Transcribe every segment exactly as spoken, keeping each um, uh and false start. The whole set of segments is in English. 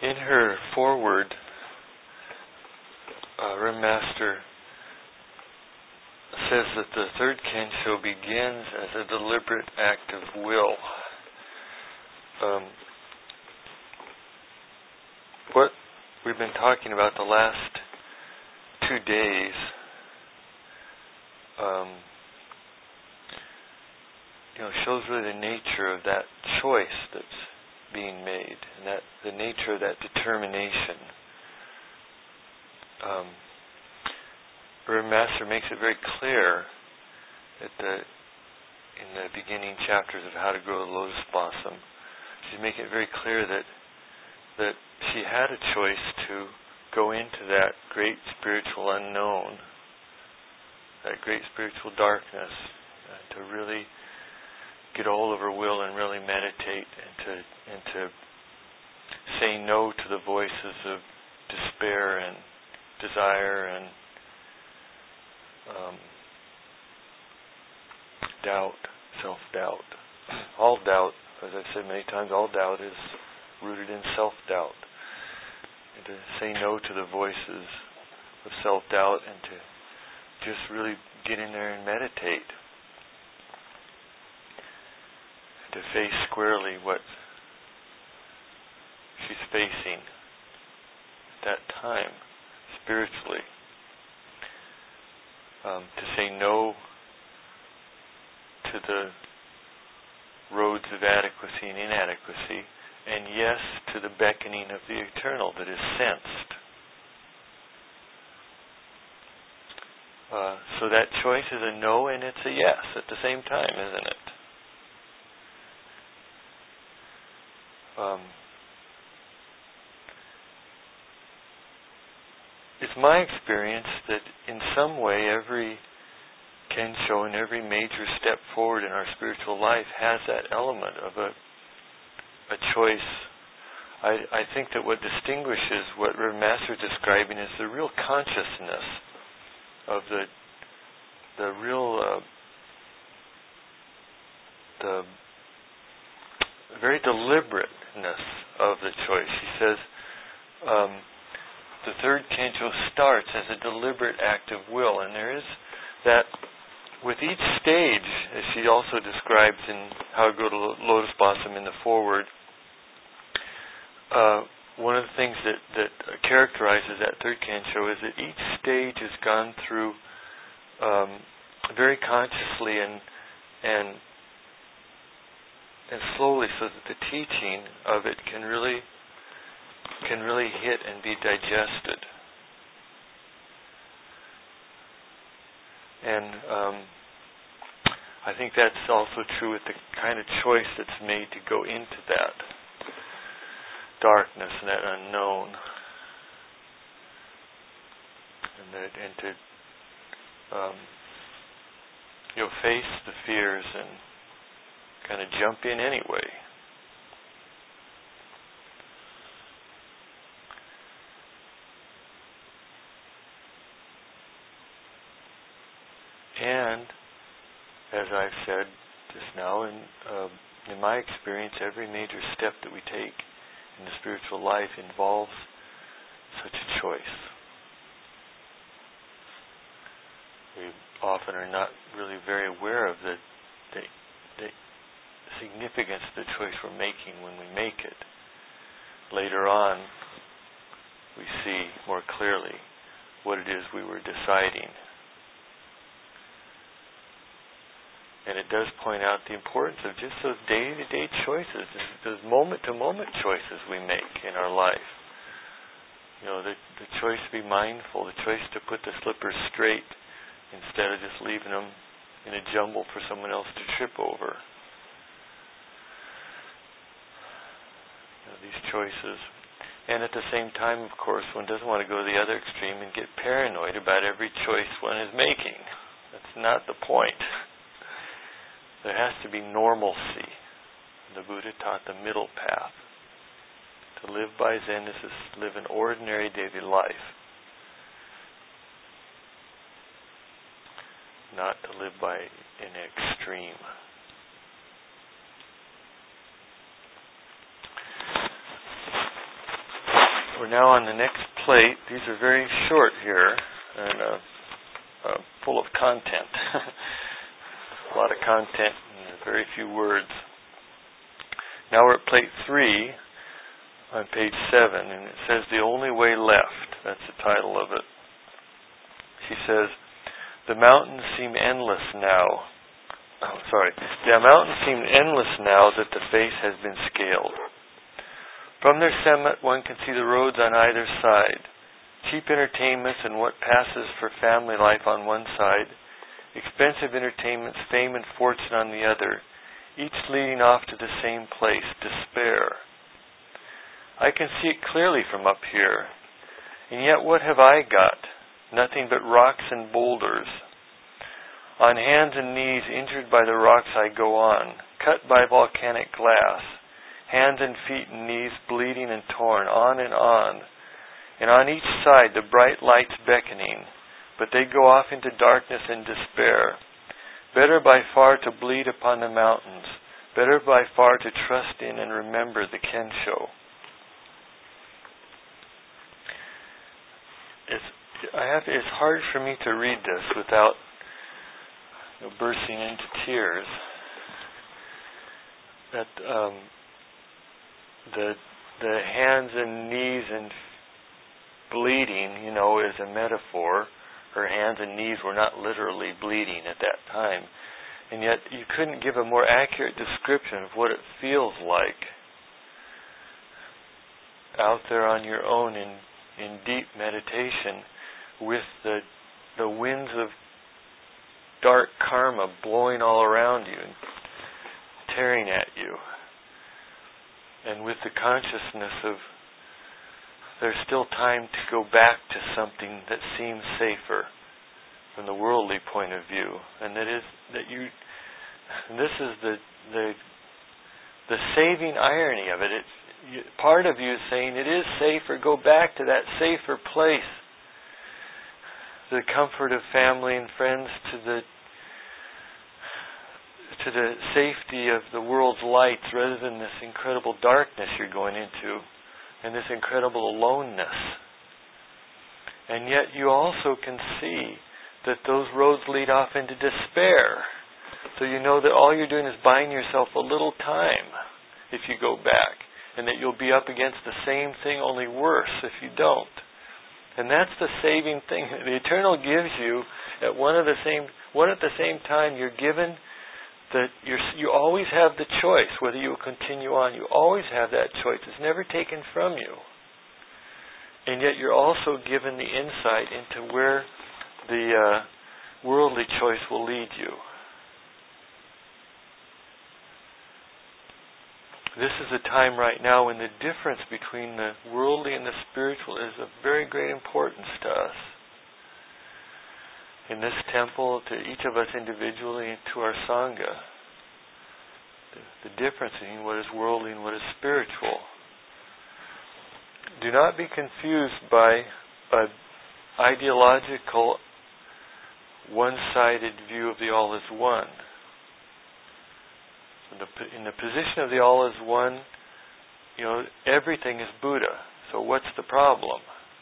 in her foreword, uh, Rim Master says that the third Kensho begins as a deliberate act of will. Um, what we've been talking about the last two days um, you know, shows really the nature of that choice that's being made, and that the nature of that determination. Um, Rim Master makes it very clear at the in the beginning chapters of How to Grow the Lotus Blossom. She's making it very clear that that she had a choice to go into that great spiritual unknown, that great spiritual darkness, uh, to really get a hold of her will and really meditate, and to and to say no to the voices of despair and desire and um, doubt, self-doubt. All doubt, as I've said many times, all doubt is rooted in self-doubt. And to say no to the voices of self-doubt and to just really get in there and meditate. To face squarely what she's facing at that time, spiritually. Um, to say no to the roads of adequacy and inadequacy, and yes to the beckoning of the eternal that is sensed. Uh, so that choice is a no and it's a yes at the same time, isn't it? Um, it's my experience that in some way every Kensho and every major step forward in our spiritual life has that element of a a choice. I, I think that what distinguishes what Reverend Master is describing is the real consciousness of the the real uh, the very deliberateness of the choice. She says um, the third Kensho starts as a deliberate act of will, and there is that with each stage, as she also describes in How to Grow the Lotus Blossom in the foreword. Uh, one of the things that, that characterizes that third Kensho is that each stage has gone through um, very consciously and and and slowly, so that the teaching of it can really can really hit and be digested. And um, I think that's also true with the kind of choice that's made to go into that darkness and that unknown, and that and to um, you know face the fears and kind of jump in anyway. And as I've said just now, in uh, in my experience, every major step that we take in the spiritual life involves such a choice. We often are not really very aware of the, the, the significance of the choice we're making when we make it. Later on, we see more clearly what it is we were deciding. And it does point out the importance of just those day-to-day choices, those moment-to-moment choices we make in our life. You know, the, the choice to be mindful, the choice to put the slippers straight instead of just leaving them in a jumble for someone else to trip over. You know, these choices. And at the same time, of course, one doesn't want to go to the other extreme and get paranoid about every choice one is making. That's not the point. There has to be normalcy. The Buddha taught the middle path. To live by Zen is to live an ordinary daily life, not to live by an extreme. we're now on the next plate. These are very short here and uh, uh, full of content. A lot of content and very few words. Now we're at plate three on page seven, and it says The Only Way Left. That's the title of it. She says, the mountains seem endless now. Oh, sorry. The mountains seem endless now that the face has been scaled. From their summit, one can see the roads on either side. Cheap entertainments and what passes for family life on one side. Expensive entertainments, fame and fortune on the other. Each leading off to the same place, despair. I can see it clearly from up here. And yet what have I got? Nothing but rocks and boulders. On hands and knees, injured by the rocks I go on, cut by volcanic glass. Hands and feet and knees bleeding and torn, on and on. And on each side the bright lights beckoning, but they go off into darkness and despair. Better by far to bleed upon the mountains, better by far to trust in and remember the Kensho. It's, I have, it's hard for me to read this without you know, bursting into tears. That um, the the hands and knees and bleeding, you know, is a metaphor. Her hands and knees were not literally bleeding at that time. And yet you couldn't give a more accurate description of what it feels like out there on your own in, in deep meditation with the the winds of dark karma blowing all around you and tearing at you. And with the consciousness of there's still time to go back to something that seems safer from the worldly point of view, and that is that you. This is the the the saving irony of it. It's you, part of you is saying it is safer. Go back to that safer place, the comfort of family and friends, to the to the safety of the world's lights, rather than this incredible darkness you're going into. And this incredible aloneness. And yet you also can see that those roads lead off into despair. So you know that all you're doing is buying yourself a little time if you go back. And that you'll be up against the same thing, only worse if you don't. And that's the saving thing. The Eternal gives you at one of the same one at the same time you're given that you're, you always have the choice whether you will continue on. You always have that choice. It's never taken from you. And yet you're also given the insight into where the uh, worldly choice will lead you. This is a time right now when the difference between the worldly and the spiritual is of very great importance to us. In this temple, to each of us individually, and to our Sangha, the, the difference between what is worldly and what is spiritual. Do not be confused by an ideological, one-sided view of the All is One. In the, in the position of the All is One, you know, everything is Buddha. So what's the problem?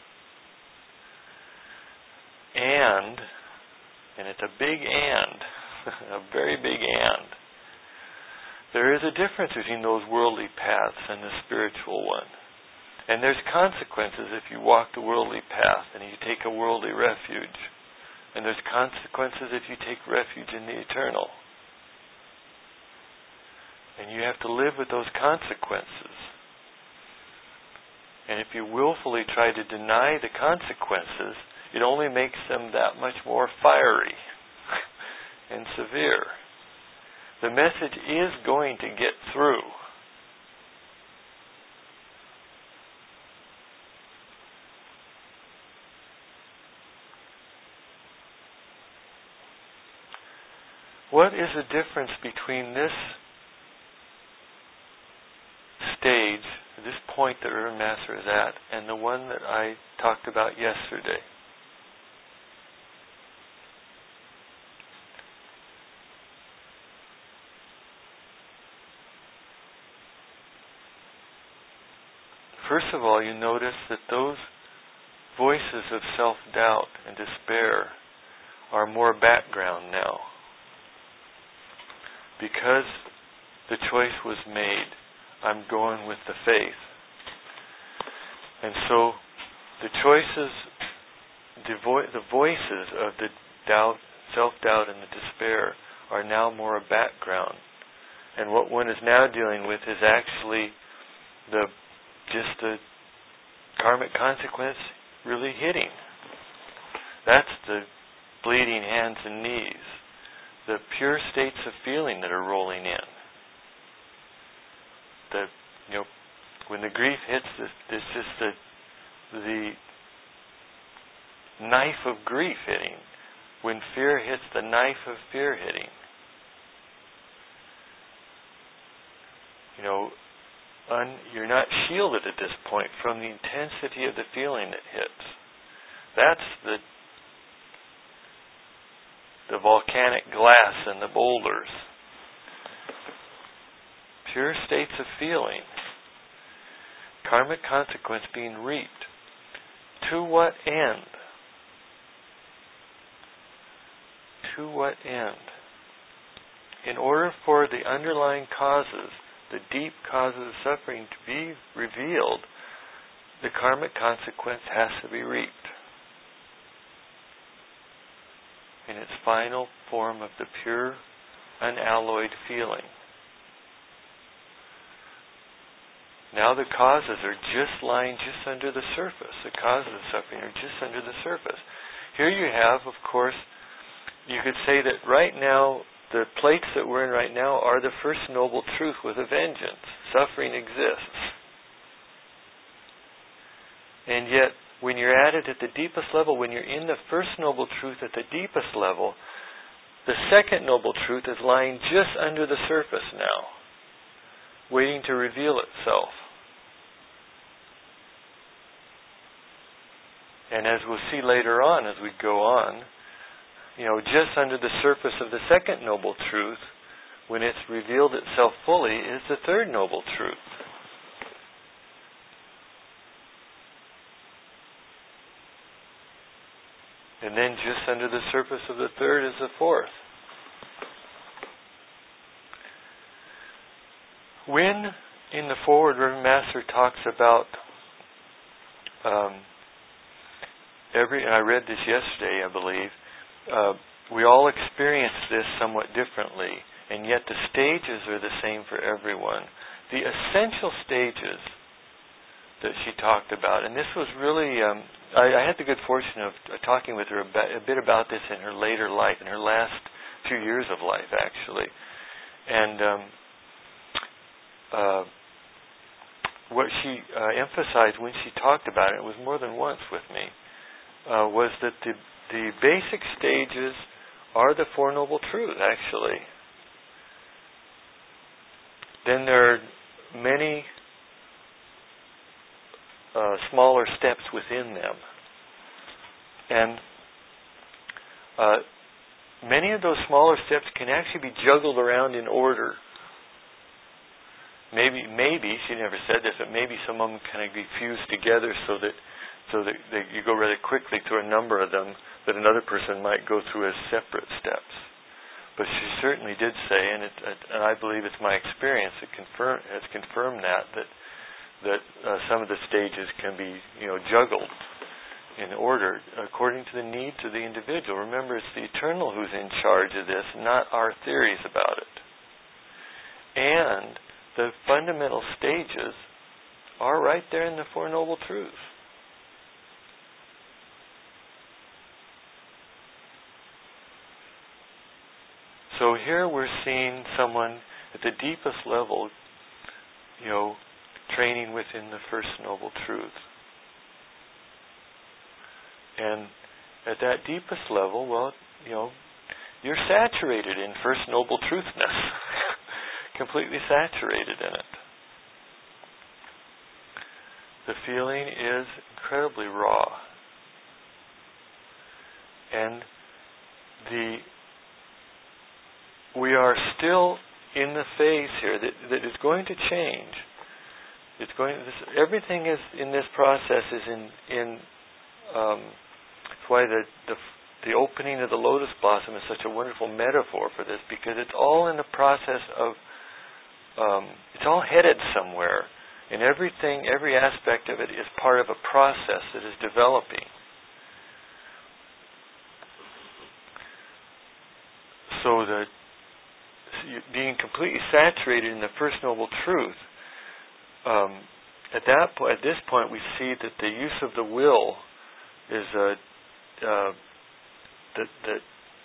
And And it's a big and, a very big and. There is a difference between those worldly paths and the spiritual one. And there's consequences if you walk the worldly path and you take a worldly refuge. And there's consequences if you take refuge in the eternal. And you have to live with those consequences. And if you willfully try to deny the consequences, it only makes them that much more fiery and severe. The message is going to get through. What is the difference between this stage, this point that Reverend Master is at, and the one that I talked about yesterday? first of all, you notice that those voices of self-doubt and despair are more background now. Because the choice was made, I'm going with the faith. And so the choices, the, vo- the voices of the doubt, self-doubt and the despair are now more a background. And what one is now dealing with is actually the just the karmic consequence really hitting. That's the bleeding hands and knees, the pure states of feeling that are rolling in. The you know when the grief hits, this, it's just the the knife of grief hitting. When fear hits, the knife of fear hitting. You know, un, you're not shielded at this point from the intensity of the feeling that hits. That's the the volcanic glass and the boulders. Pure states of feeling. Karmic consequence being reaped. To what end? To what end? In order for the underlying causes, the deep causes of suffering to be revealed, the karmic consequence has to be reaped in its final form of the pure, unalloyed feeling. Now the causes are just lying just under the surface. The causes of suffering are just under the surface. Here you have, of course, you could say that right now, the plates that we're in right now are the first noble truth with a vengeance. Suffering exists. And yet, when you're at it at the deepest level, when you're in the first noble truth at the deepest level, the second noble truth is lying just under the surface now, waiting to reveal itself. And as we'll see later on, as we go on, you know, just under the surface of the second noble truth, when it's revealed itself fully, is the third noble truth. And then just under the surface of the third is the fourth. When in the forward, Reverend Master talks about um, every, and I read this yesterday, I believe, uh, we all experience this somewhat differently, and yet the stages are the same for everyone. The essential stages that she talked about, and this was really, um, I, I had the good fortune of uh, talking with her a, ba- a bit about this in her later life, in her last two years of life, actually. And um, uh, what she uh, emphasized when she talked about it, it was more than once with me, uh, was that the, the basic stages are the Four Noble Truths, actually. Then there are many uh, smaller steps within them. And uh, many of those smaller steps can actually be juggled around in order. Maybe, maybe she never said this, but maybe some of them kind of be fused together so that so that, that you go rather quickly through a number of them that another person might go through as separate steps. But she certainly did say, and, it, and I believe it's my experience that confirm, has confirmed that that that uh, some of the stages can be, you know, juggled in order according to the needs of the individual. Remember, it's the Eternal who's in charge of this, not our theories about it. And the fundamental stages are right there in the Four Noble Truths. So here we're seeing someone at the deepest level, you know, training within the First Noble Truth. And at that deepest level, well, you know, you're saturated in First Noble Truthness. Completely saturated in it. The feeling is incredibly raw. And the we are still in the phase here that, that is going to change. It's going. This, everything is in this process is in in. Um, that's why the, the the opening of the lotus blossom is such a wonderful metaphor for this, because it's all in the process of. Um, it's all headed somewhere, and everything, every aspect of it is part of a process that is developing. So the being completely saturated in the First Noble Truth, um, at that po- at this point, we see that the use of the will is a uh, that that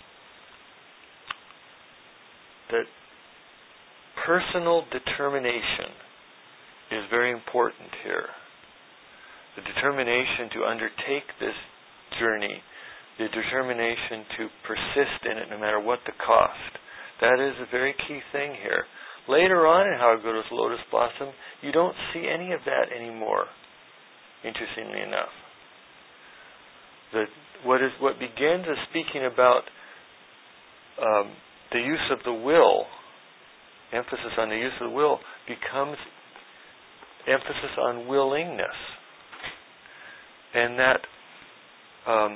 that personal determination is very important here. The determination to undertake this journey, the determination to persist in it no matter what the cost. That is a very key thing here. Later on in How to Go to Lotus Blossom, you don't see any of that anymore, interestingly enough. The, what, is, what begins as speaking about um, the use of the will, emphasis on the use of the will, becomes emphasis on willingness. And that um,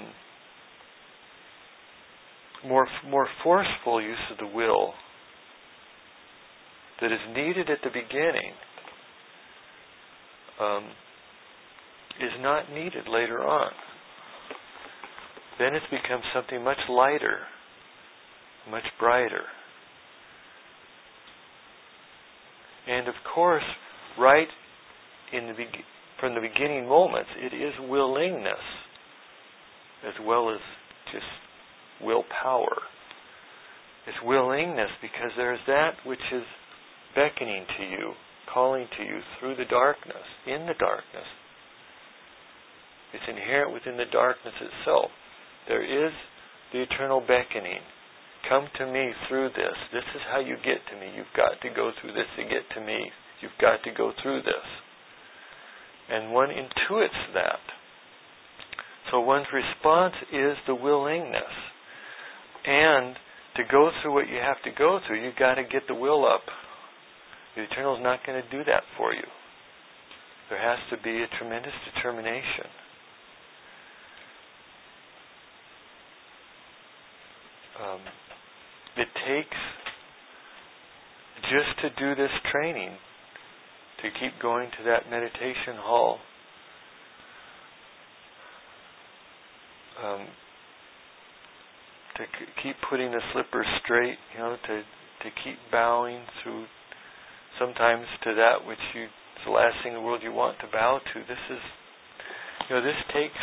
more more forceful use of the will that is needed at the beginning um, is not needed later on. Then it's become something much lighter, much brighter. And of course, right in the be- from the beginning moments, it is willingness as well as just willpower. It's willingness because there's that which is beckoning to you, calling to you through the darkness, in the darkness. It's inherent within the darkness itself. There is the eternal beckoning. Come to me through this. This is how you get to me. You've got to go through this to get to me. You've got to go through this. And one intuits that. So one's response is the willingness. And to go through what you have to go through, you've got to get the will up. The Eternal is not going to do that for you. There has to be a tremendous determination. Um, it takes just to do this training, to keep going to that meditation hall, um, to c- keep putting the slippers straight, you know, to to keep bowing through, sometimes to that which you, it's the last thing in the world you want to bow to. This is, you know, this takes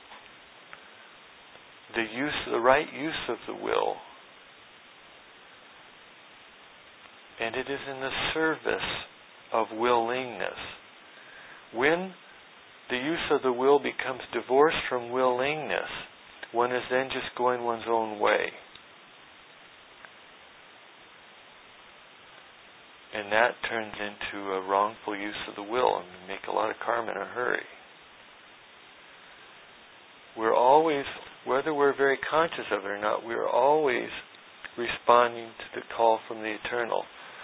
the use, the right use of the will. And it is in the service of willingness. When the use of the will becomes divorced from willingness, one is then just going one's own way. And that turns into a wrongful use of the will and we make a lot of karma in a hurry. We're always, whether we're very conscious of it or not, we're always responding to the call from the Eternal.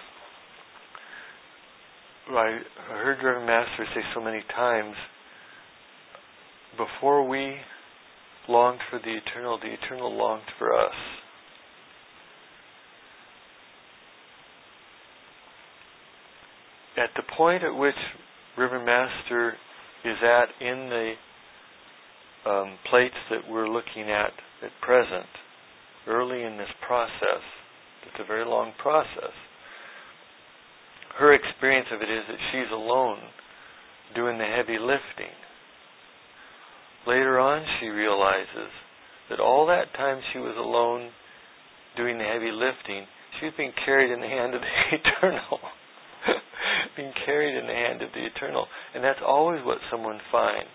I heard Reverend Master say so many times, before we longed for the Eternal, the Eternal longed for us. At the point at which Reverend Master is at in the um, plates that we're looking at at present, early in this process, it's a very long process, her experience of it is that she's alone doing the heavy lifting. Later on she realizes that all that time she was alone doing the heavy lifting, she was being carried in the hand of the Eternal. Being carried in the hand of the Eternal. And that's always what someone finds.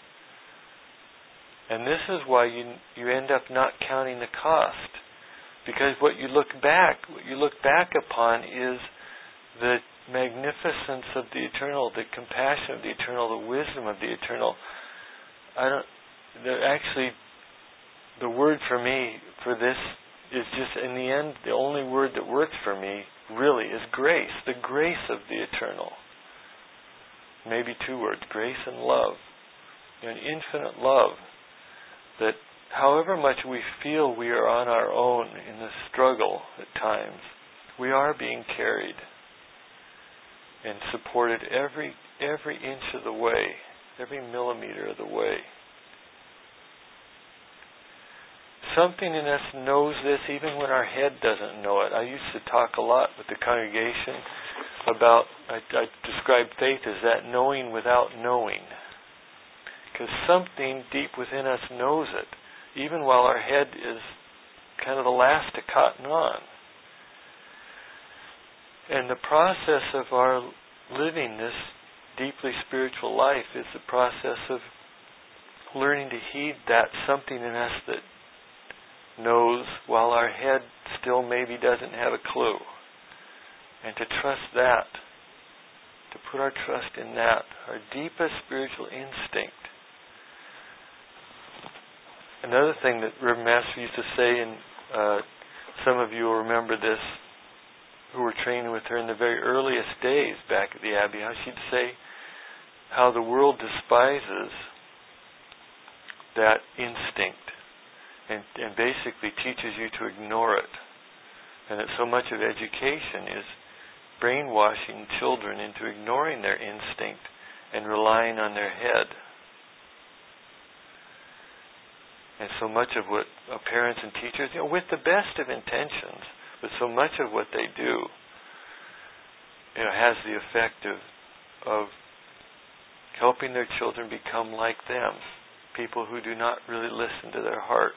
And this is why you you end up not counting the cost. Because what you look back, what you look back upon is the magnificence of the Eternal, the compassion of the Eternal, the wisdom of the Eternal. I don't. The, actually, the word for me for this is just, in the end, the only word that works for me really is grace. The grace of the Eternal. maybe two words, grace and love. You know, an infinite love that however much we feel we are on our own in the struggle at times, we are being carried and supported every every inch of the way, every millimeter of the way. Something in us knows this even when our head doesn't know it. I used to talk a lot with the congregation about, I, I describe faith as that knowing without knowing. Because something deep within us knows it, even while our head is kind of the last to cotton on. And the process of our living this deeply spiritual life is the process of learning to heed that something in us that knows while our head still maybe doesn't have a clue. And to trust that, to put our trust in that, our deepest spiritual instinct. Another thing that Reverend Master used to say, and uh, some of you will remember this, who were training with her in the very earliest days back at the Abbey, how she'd say how the world despises that instinct and, and basically teaches you to ignore it. And that so much of education is brainwashing children into ignoring their instinct and relying on their head. And so much of what uh, parents and teachers, you know, with the best of intentions, but so much of what they do, you know, has the effect of of helping their children become like them, people who do not really listen to their heart.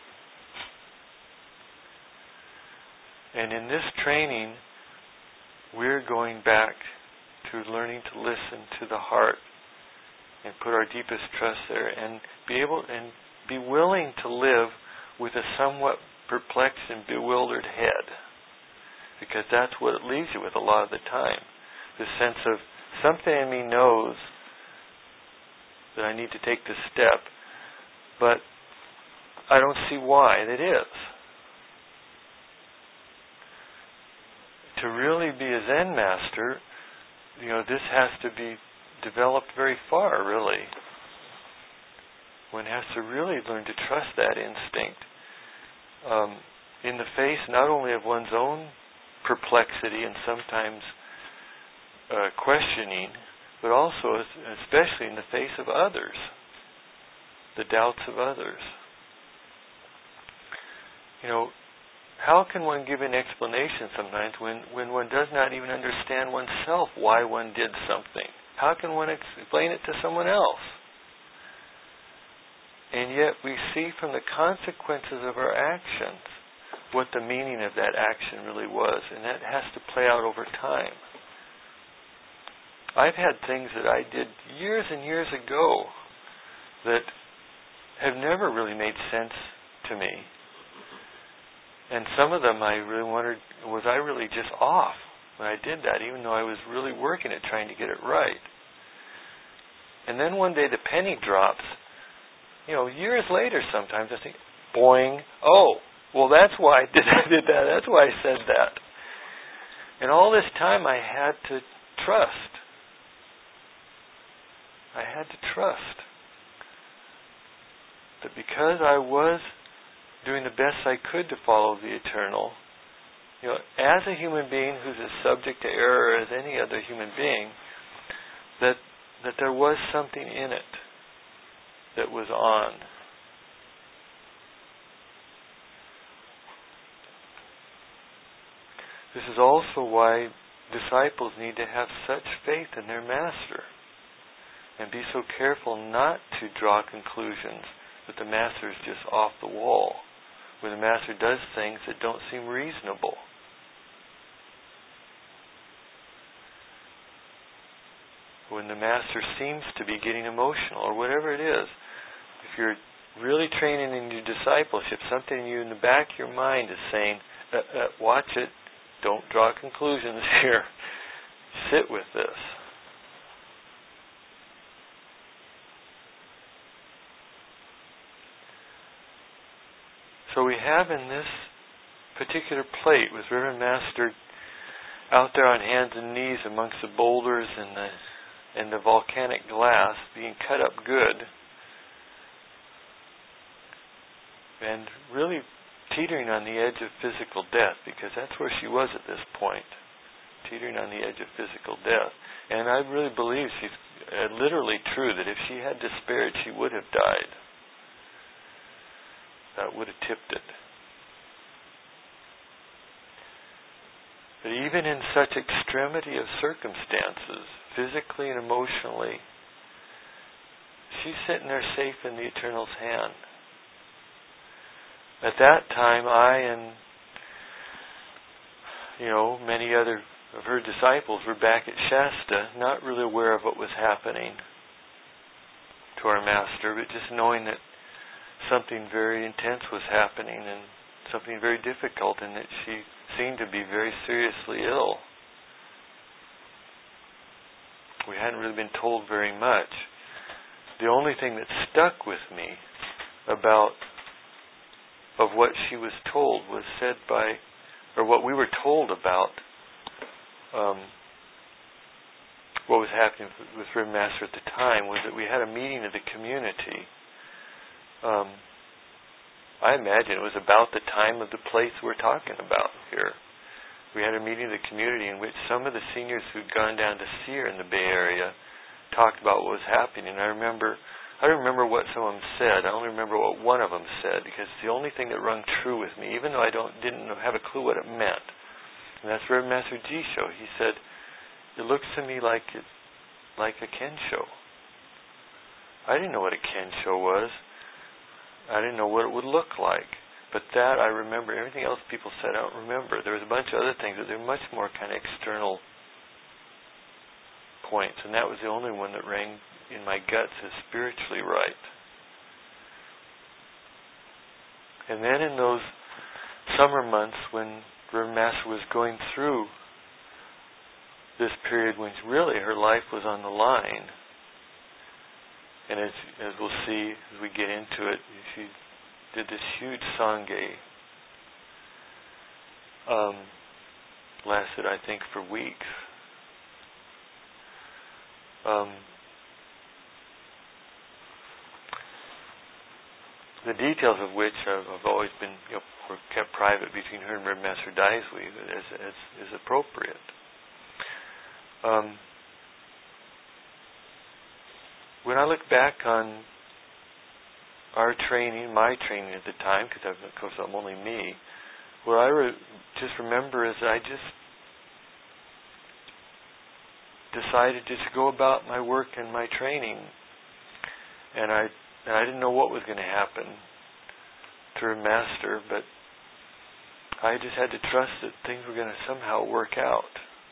And in this training, we're going back to learning to listen to the heart and put our deepest trust there and be able and be willing to live with a somewhat perplexed and bewildered head, because that's what it leaves you with a lot of the time. This sense of something in me knows that I need to take this step, but I don't see why it is. To really be a Zen master, you know, this has to be developed very far, really. One has to really learn to trust that instinct um, in the face not only of one's own perplexity and sometimes uh, questioning, but also, especially in the face of others, the doubts of others. You know, how can one give an explanation sometimes when, when one does not even understand oneself why one did something? How can one explain it to someone else? And yet we see from the consequences of our actions what the meaning of that action really was, and that has to play out over time. I've had things that I did years and years ago that have never really made sense to me. And some of them I really wondered, was I really just off when I did that, even though I was really working at trying to get it right? And then one day the penny drops. You know, years later sometimes I think, boing, oh, well that's why I did, I did that, that's why I said that. And all this time I had to trust. I had to trust that because I was doing the best I could to follow the eternal, you know, as a human being who's as subject to error as any other human being, that that there was something in it that was on. This is also why disciples need to have such faith in their master and be so careful not to draw conclusions that the master is just off the wall, where the master does things that don't seem reasonable. When the master seems to be getting emotional or whatever it is, if you're really training in your discipleship, something in you in the back of your mind is saying, uh, uh, watch it, don't draw conclusions here, sit with this. So we have in this particular plate with Reverend Master out there on hands and knees amongst the boulders and the and the volcanic glass being cut up good, and really teetering on the edge of physical death, because that's where she was at this point, teetering on the edge of physical death. And I really believe she's uh, literally true, that if she had despaired, she would have died. That would have tipped it. But even in such extremity of circumstances, physically and emotionally, she's sitting there safe in the Eternal's hand. At that time, I and, you know, many other of her disciples were back at Shasta, not really aware of what was happening to our Master, but just knowing that something very intense was happening and something very difficult, and that she seemed to be very seriously ill. We hadn't really been told very much. The only thing that stuck with me about of what she was told was said by, or what we were told about um, what was happening with Reverend Master at the time, was that we had a meeting of the community. Um, I imagine it was about the time of the place we're talking about here. We had a meeting of the community in which some of the seniors who'd gone down to see her in the Bay Area talked about what was happening. And I remember, I don't remember what some of them said. I only remember what one of them said, because it's the only thing that rung true with me, even though I don't didn't have a clue what it meant. And that's Reverend Master Jisho. He said, "It looks to me like it, like a Kensho." I didn't know what a Kensho was. I didn't know what it would look like. But that I remember. Everything else people said I don't remember. There was a bunch of other things, but they're much more kind of external points. And that was the only one that rang in my guts as spiritually right. And then in those summer months when Reverend Master was going through this period when really her life was on the line, and as as we'll see as we get into it, she did this huge Sangha. Um, lasted, I think, for weeks. Um, the details of which have, have always been, you know, were kept private between her and Reverend Master Daisui, as, as is appropriate. Um, when I look back on our training, my training at the time, because of course I'm only me, what I re- just remember is I just decided just to go about my work and my training, and I and I didn't know what was going to happen to her Master, but I just had to trust that things were going to somehow work out.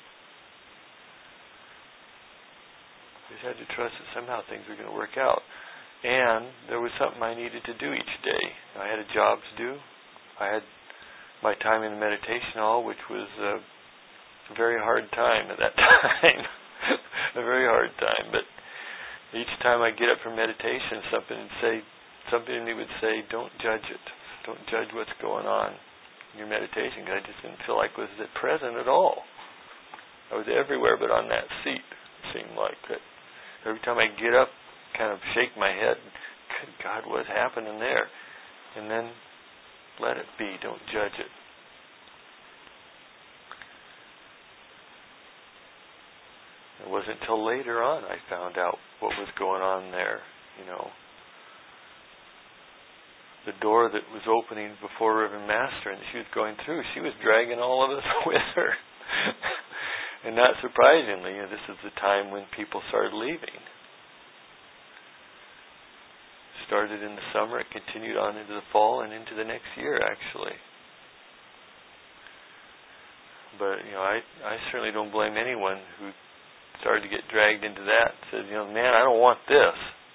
I just had to trust that somehow things were going to work out. And there was something I needed to do each day. I had a job to do. I had my time in the meditation hall, which was a very hard time at that time. A very hard time. But each time I get up from meditation, something would say, something in me would say, don't judge it. Don't judge what's going on in your meditation. Because I just didn't feel like I was present at all. I was everywhere but on that seat, it seemed like. That every time I get up, kind of shake my head, good God, what's happening there? And then let it be. Don't judge it. It wasn't until later on I found out what was going on there. You know, the door that was opening before Reverend Master and she was going through, she was dragging all of us with her. And not surprisingly, you know, this is the time when people started leaving. Started in the summer, it continued on into the fall and into the next year, actually. But, you know, I, I certainly don't blame anyone who started to get dragged into that and said, you know, man, I don't want this.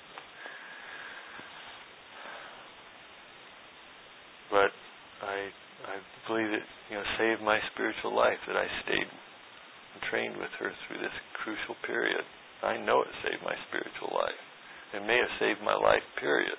But I I believe it, you know, saved my spiritual life that I stayed and trained with her through this crucial period. I know it saved my spiritual life. It may have saved my life, period.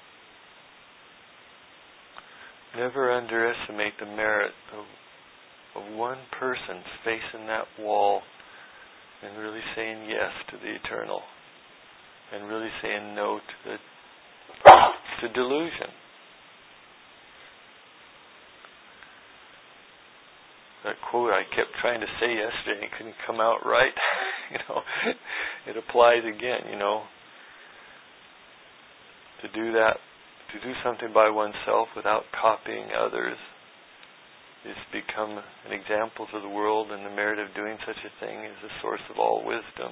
Never underestimate the merit of of one person facing that wall and really saying yes to the eternal and really saying no to the to delusion. That quote I kept trying to say yesterday and it couldn't come out right. you know, it applies again, you know. To do that, to do something by oneself without copying others is become an example to the world, and the merit of doing such a thing is the source of all wisdom.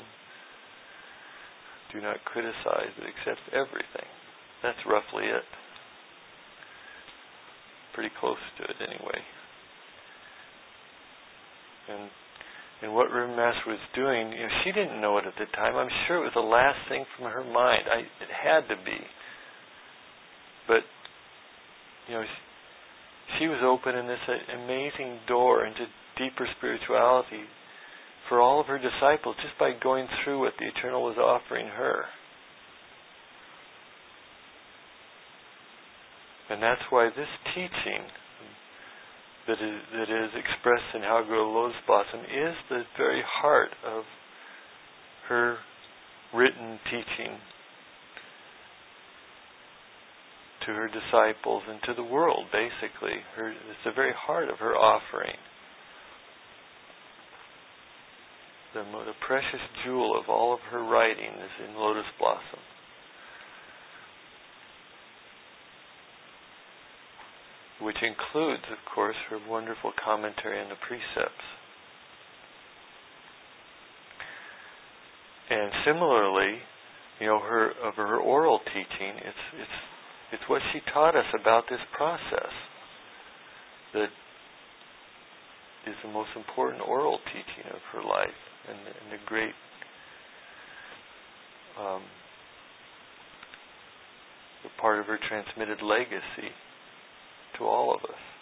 Do not criticize, but accept everything. That's roughly it. Pretty close to it anyway. And and what Reverend Master was doing, you know, she didn't know it at the time. I'm sure it was the last thing from her mind. I, it had to be. But, you know, she was opening this amazing door into deeper spirituality for all of her disciples just by going through what the Eternal was offering her. And that's why this teaching that is, that is expressed in How to Grow a Lotus Blossom is the very heart of her written teaching to her disciples and to the world, basically. Her, it's the very heart of her offering. The, the precious jewel of all of her writing is in Lotus Blossom. Which includes, of course, her wonderful commentary on the precepts. And similarly, you know, her of her oral teaching, it's it's it's what she taught us about this process that is the most important oral teaching of her life, and, and the great um, the part of her transmitted legacy to all of us.